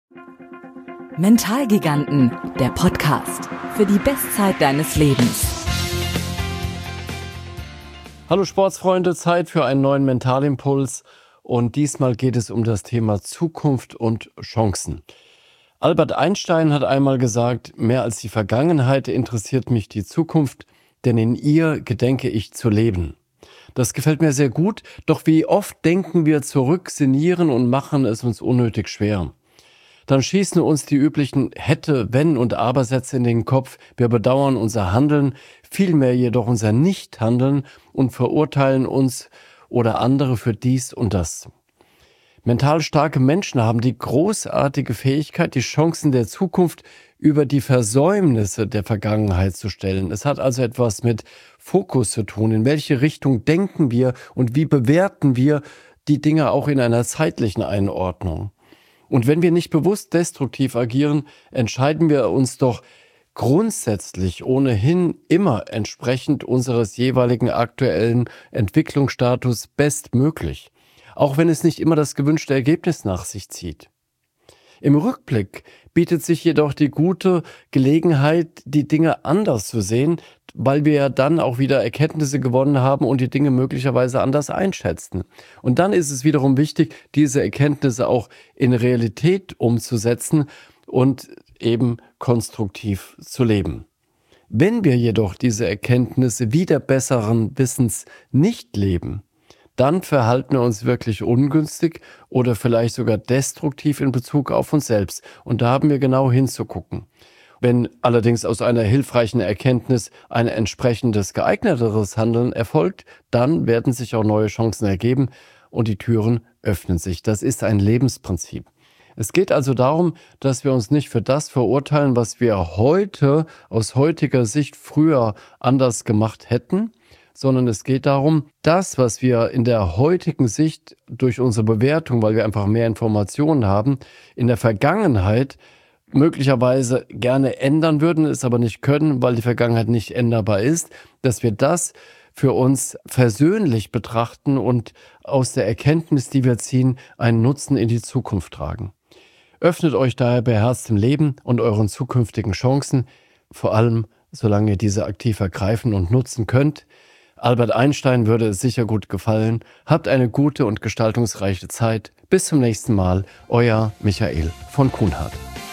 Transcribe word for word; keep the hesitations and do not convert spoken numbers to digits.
Mentalgiganten, der Podcast für die Bestzeit deines Lebens. Hallo Sportsfreunde, Zeit für einen neuen Mentalimpuls und diesmal geht es um das Thema Zukunft und Chancen. Albert Einstein hat einmal gesagt, mehr als die Vergangenheit interessiert mich die Zukunft, denn in ihr gedenke ich zu leben. Das gefällt mir sehr gut, doch wie oft denken wir zurück, sinnieren und machen es uns unnötig schwer. Dann schießen uns die üblichen Hätte, Wenn und Aber-Sätze in den Kopf. Wir bedauern unser Handeln, vielmehr jedoch unser Nichthandeln und verurteilen uns oder andere für dies und das. Mental starke Menschen haben die großartige Fähigkeit, die Chancen der Zukunft über die Versäumnisse der Vergangenheit zu stellen. Es hat also etwas mit Fokus zu tun. In welche Richtung denken wir und wie bewerten wir die Dinge auch in einer zeitlichen Einordnung? Und wenn wir nicht bewusst destruktiv agieren, entscheiden wir uns doch grundsätzlich ohnehin immer entsprechend unseres jeweiligen aktuellen Entwicklungsstatus bestmöglich, auch wenn es nicht immer das gewünschte Ergebnis nach sich zieht. Im Rückblick bietet sich jedoch die gute Gelegenheit, die Dinge anders zu sehen, weil wir ja dann auch wieder Erkenntnisse gewonnen haben und die Dinge möglicherweise anders einschätzen. Und dann ist es wiederum wichtig, diese Erkenntnisse auch in Realität umzusetzen und eben konstruktiv zu leben. Wenn wir jedoch diese Erkenntnisse wieder besseren Wissens nicht leben, dann verhalten wir uns wirklich ungünstig oder vielleicht sogar destruktiv in Bezug auf uns selbst. Und da haben wir genau hinzugucken. Wenn allerdings aus einer hilfreichen Erkenntnis ein entsprechendes geeigneteres Handeln erfolgt, dann werden sich auch neue Chancen ergeben und die Türen öffnen sich. Das ist ein Lebensprinzip. Es geht also darum, dass wir uns nicht für das verurteilen, was wir heute aus heutiger Sicht früher anders gemacht hätten, sondern es geht darum, das, was wir in der heutigen Sicht durch unsere Bewertung, weil wir einfach mehr Informationen haben, in der Vergangenheit möglicherweise gerne ändern würden, es aber nicht können, weil die Vergangenheit nicht änderbar ist, dass wir das für uns versöhnlich betrachten und aus der Erkenntnis, die wir ziehen, einen Nutzen in die Zukunft tragen. Öffnet euch daher beherzt im Leben und euren zukünftigen Chancen, vor allem solange ihr diese aktiv ergreifen und nutzen könnt. Albert Einstein würde es sicher gut gefallen. Habt eine gute und gestaltungsreiche Zeit. Bis zum nächsten Mal, euer Michael von Kuhnhardt.